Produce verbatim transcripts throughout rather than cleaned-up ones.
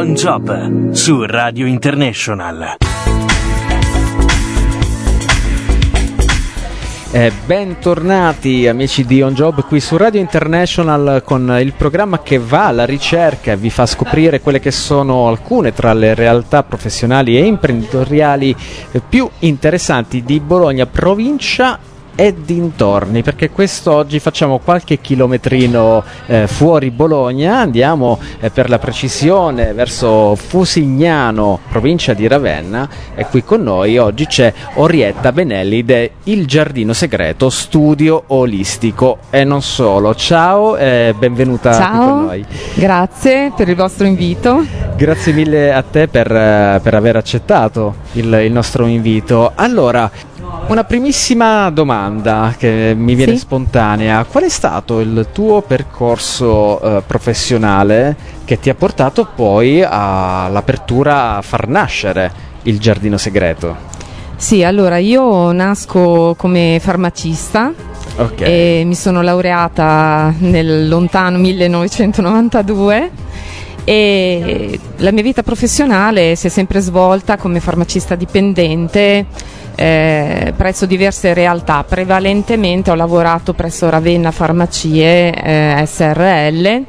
On Job su Radio International. Eh, bentornati amici di On Job qui su Radio International con il programma che va alla ricerca e vi fa scoprire quelle che sono alcune tra le realtà professionali e imprenditoriali più interessanti di Bologna, provincia e dintorni, perché quest'oggi facciamo qualche chilometrino eh, fuori Bologna, andiamo eh, per la precisione verso Fusignano, provincia di Ravenna, e qui con noi oggi c'è Orietta Benelli de Il Giardino Segreto Studio Olistico e non solo. Ciao e benvenuta Ciao, qui con noi. Grazie per il vostro invito. Grazie mille a te per, per aver accettato il, il nostro invito. Allora, una primissima domanda che mi viene sì? spontanea: qual è stato il tuo percorso eh, professionale che ti ha portato poi all'apertura a far nascere il Giardino Segreto? Sì, allora io nasco come farmacista. Okay. E mi sono laureata nel lontano millenovecentonovantadue e la mia vita professionale si è sempre svolta come farmacista dipendente eh, presso diverse realtà. Prevalentemente ho lavorato presso Ravenna Farmacie eh, S R L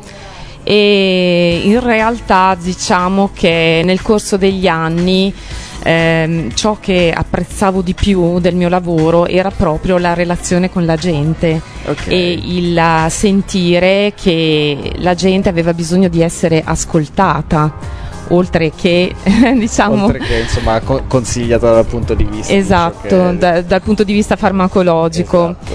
e in realtà diciamo che nel corso degli anni Eh, ciò che apprezzavo di più del mio lavoro era proprio la relazione con la gente. Okay. E il uh, sentire che la gente aveva bisogno di essere ascoltata, oltre che diciamo oltre che insomma co- consigliata dal punto di vista esatto che... da, dal punto di vista farmacologico. Esatto.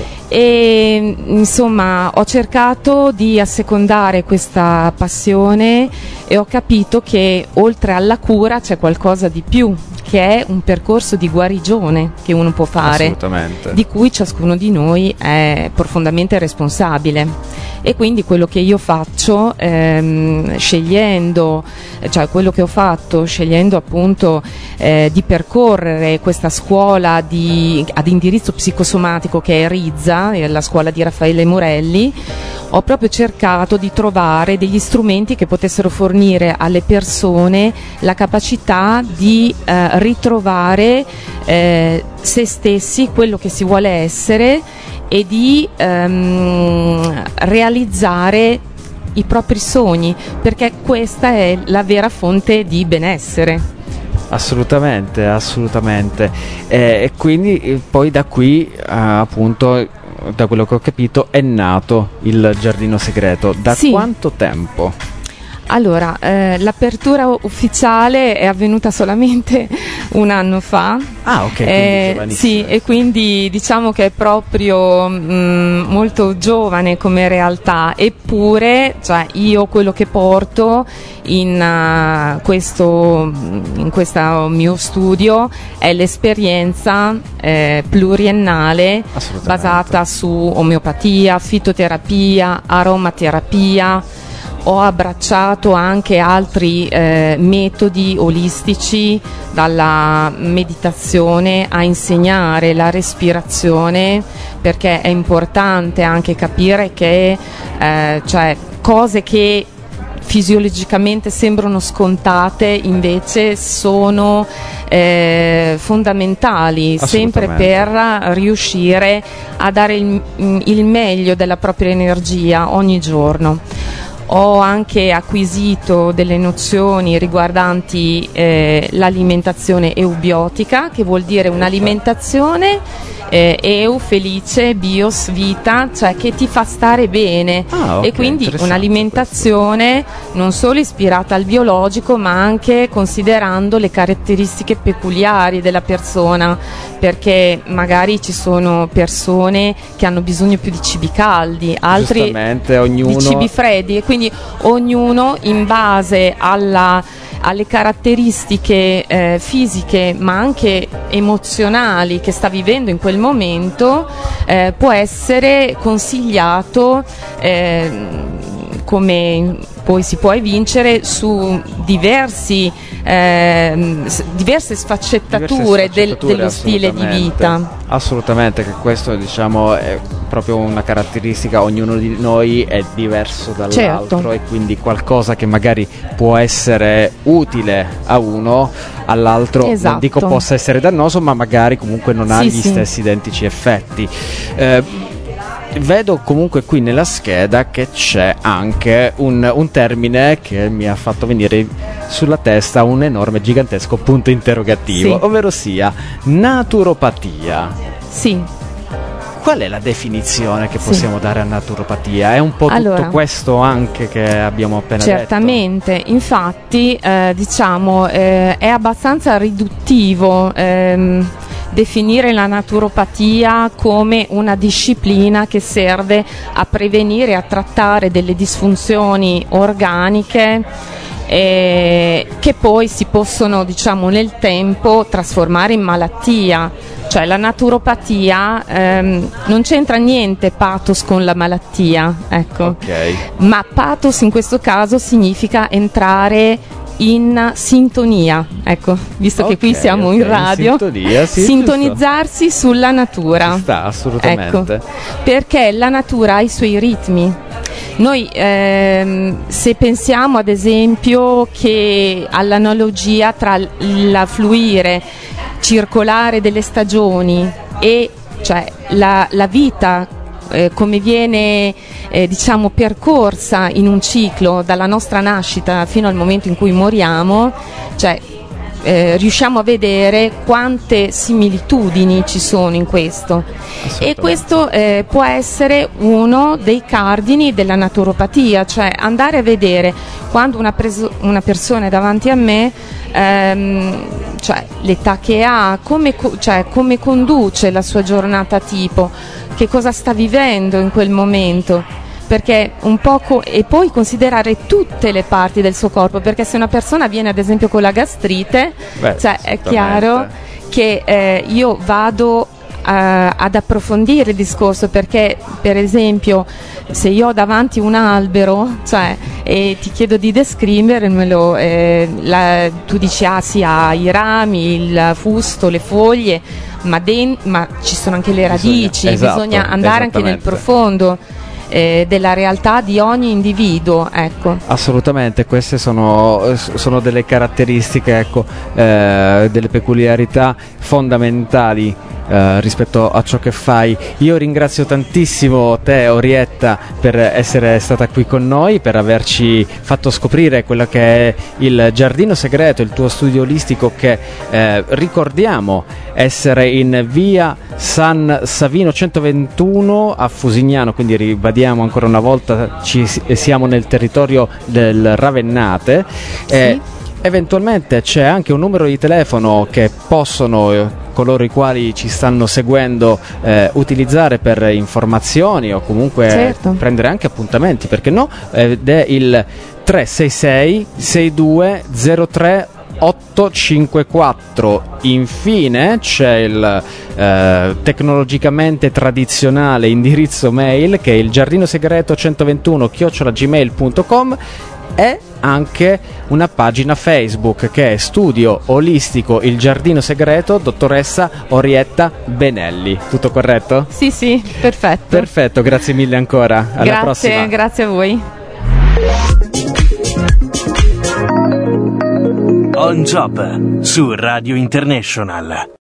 E insomma ho cercato di assecondare questa passione e ho capito che oltre alla cura c'è qualcosa di più, che è un percorso di guarigione che uno può fare, assolutamente, di cui ciascuno di noi è profondamente responsabile. E quindi quello che io faccio ehm, scegliendo, cioè quello che ho fatto scegliendo appunto eh, di percorrere questa scuola di, ad indirizzo psicosomatico che è Rizza, la scuola di Raffaele Morelli, ho proprio cercato di trovare degli strumenti che potessero fornire alle persone la capacità di eh, ritrovare eh, se stessi, quello che si vuole essere, e di ehm, realizzare i propri sogni, perché questa è la vera fonte di benessere. Assolutamente, assolutamente. Eh, e quindi eh, poi da qui eh, appunto, da quello che ho capito, è nato il Giardino Segreto. Da sì. quanto tempo? Allora, eh, l'apertura ufficiale è avvenuta solamente un anno fa. Ah, ok, eh, quindi sì, e quindi diciamo che è proprio mh, molto giovane come realtà, eppure cioè, io quello che porto in, uh, questo, in questo mio studio è l'esperienza eh, pluriennale basata su omeopatia, fitoterapia, aromaterapia. Ho abbracciato anche altri eh, metodi olistici, dalla meditazione a insegnare la respirazione, perché è importante anche capire che eh, cioè, cose che fisiologicamente sembrano scontate invece sono eh, fondamentali, sempre per riuscire a dare il, il meglio della propria energia ogni giorno. Ho anche acquisito delle nozioni riguardanti eh, l'alimentazione eubiotica, che vuol dire un'alimentazione eh, eu, felice, bios, vita, cioè che ti fa stare bene. Ah, okay, e quindi un'alimentazione questo. Non solo ispirata al biologico, ma anche considerando le caratteristiche peculiari della persona, perché magari ci sono persone che hanno bisogno più di cibi caldi, altri ognuno... di cibi freddi, e quindi ognuno in base alla, alle caratteristiche eh, fisiche ma anche emozionali che sta vivendo in quel momento eh, può essere consigliato eh, come poi si può evincere su diversi, eh, diverse sfaccettature, diverse sfaccettature del, dello stile di vita. Assolutamente, che questo diciamo è proprio una caratteristica, ognuno di noi è diverso dall'altro, certo. E quindi qualcosa che magari può essere utile a uno, all'altro esatto. non dico possa essere dannoso, ma magari comunque non ha sì, gli sì. stessi identici effetti. Eh, Vedo comunque qui nella scheda che c'è anche un, un termine che mi ha fatto venire sulla testa un enorme, gigantesco punto interrogativo, sì. ovvero sia naturopatia. Sì. Qual è la definizione che Sì. possiamo dare a naturopatia? È un po' allora, tutto questo anche che abbiamo appena certamente, detto? Certamente, infatti eh, diciamo eh, è abbastanza riduttivo ehm, definire la naturopatia come una disciplina che serve a prevenire e a trattare delle disfunzioni organiche eh, che poi si possono, diciamo, nel tempo trasformare in malattia. Cioè la naturopatia ehm, non c'entra niente pathos con la malattia, ecco. Okay. Ma pathos in questo caso significa entrare in sintonia, ecco, visto okay, che qui siamo okay. in radio, in sintonia, sì, sintonizzarsi giusto. Sulla natura. Ci sta, assolutamente. Ecco, perché la natura ha i suoi ritmi. Noi ehm, se pensiamo ad esempio che all'analogia tra il fluire circolare delle stagioni e cioè la, la vita eh, come viene eh, diciamo percorsa in un ciclo dalla nostra nascita fino al momento in cui moriamo, cioè eh, riusciamo a vedere quante similitudini ci sono in questo, e questo eh, può essere uno dei cardini della naturopatia, cioè andare a vedere quando una, preso- una persona è davanti a me, ehm, cioè l'età che ha, come, co- cioè, come conduce la sua giornata tipo, che cosa sta vivendo in quel momento, perché un poco, e poi considerare tutte le parti del suo corpo, perché se una persona viene ad esempio con la gastrite, Beh, cioè è chiaro che eh, io vado Uh, ad approfondire il discorso, perché per esempio se io ho davanti un albero, cioè, e ti chiedo di descrivermelo, eh, la, tu dici ah sì, ha i rami, il fusto, le foglie, ma, den- ma ci sono anche le radici, bisogna, esatto, bisogna andare anche nel profondo eh, della realtà di ogni individuo, ecco. Assolutamente, queste sono, sono delle caratteristiche, ecco, eh, delle peculiarità fondamentali Uh, rispetto a ciò che fai. Io ringrazio tantissimo te, Orietta, per essere stata qui con noi, per averci fatto scoprire quello che è il Giardino Segreto, il tuo studio olistico che eh, ricordiamo essere in via San Savino centoventuno a Fusignano, quindi ribadiamo ancora una volta, ci siamo nel territorio del Ravennate. Sì. Eh, eventualmente c'è anche un numero di telefono che possono coloro i quali ci stanno seguendo eh, utilizzare per informazioni o comunque certo. prendere anche appuntamenti, perché no? Ed è il tre sei sei sei due zero tre otto cinque quattro. Infine c'è il eh, tecnologicamente tradizionale indirizzo mail che è il giardino segreto centoventuno chiocciola gmail punto com, e anche una pagina Facebook che è Studio Olistico Il Giardino Segreto, dottoressa Orietta Benelli. Tutto corretto? Sì, sì, perfetto. Perfetto, grazie mille ancora. Alla grazie, prossima. Grazie a voi. On Job su Radio International.